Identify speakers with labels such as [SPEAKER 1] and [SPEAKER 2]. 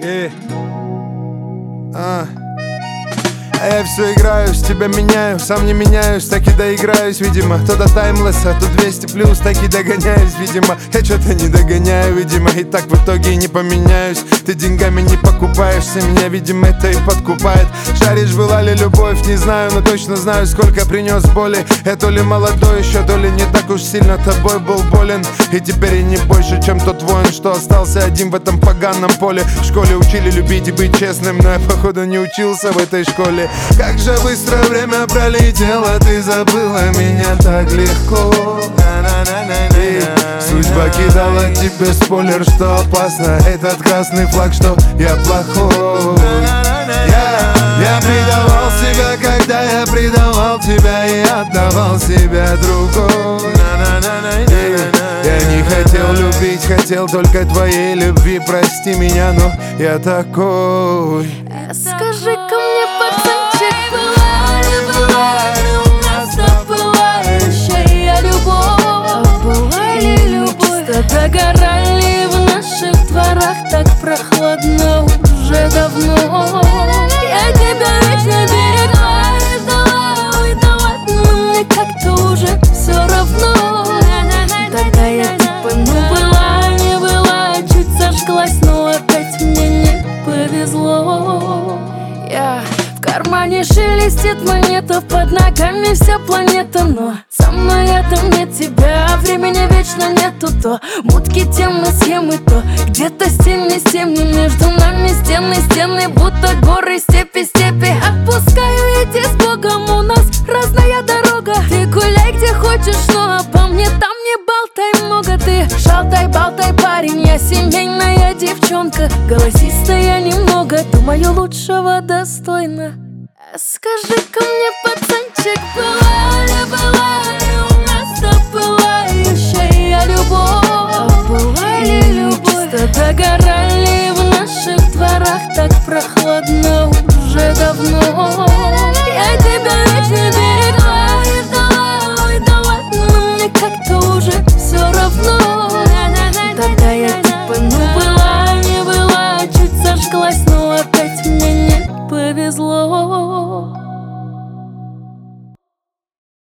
[SPEAKER 1] А я все играюсь, тебя меняю, сам не меняюсь, так и доиграюсь, видимо. То до таймлесса, то 200 плюс, так и догоняюсь, видимо. Я что-то не догоняю, видимо, и так в итоге и не поменяюсь. Ты деньгами не покупаешься, меня, видимо, это и подкупает. Шаришь, была ли любовь, не знаю, но точно знаю, сколько принес боли. Я то ли молодой еще, то ли не так уж сильно тобой был болен. И теперь я не больше, чем тот воин, что остался один в этом поганом поле. В школе учили любить и быть честным, но я, походу, не учился в этой школе. Как же быстро время пролетело, ты забыла меня так легко. И судьба кидала тебе спойлер, что опасно. Этот красный флаг, что я плохой. Я предавал себя, когда я предавал тебя и отдавал себя другой. Я не хотел любить, хотел только твоей любви. Прости меня, но я такой.
[SPEAKER 2] Скажи-ка мне, пацанчик, была ли у нас запылающая любовь? Была ли любовь? Что догорали в наших дворах так прохладно уже давно. Я тебя вечно берегла и дала, но мне как-то уже все равно. Тогда я типа была, не была, чуть сожглась, но опять мне не повезло. В кармане шелестит монета, под ногами вся планета. Но со мной рядом нет тебя, времени вечно нету. То мутки, темы, схемы, то где-то стены, между нами стены, будто горы, степи. Отпускаю идти с Богом, у нас разная дорога. Ты гуляй где хочешь, но обо мне там не болтай много. Ты шалтай-болтай, парень, я семейная девчонка. Голосистая немного, думаю, лучшего достойна. Скажи-ка мне, пацанчик, была ли у нас запылающая любовь? Была ли любовь? Что догорали в наших дворах так прохладно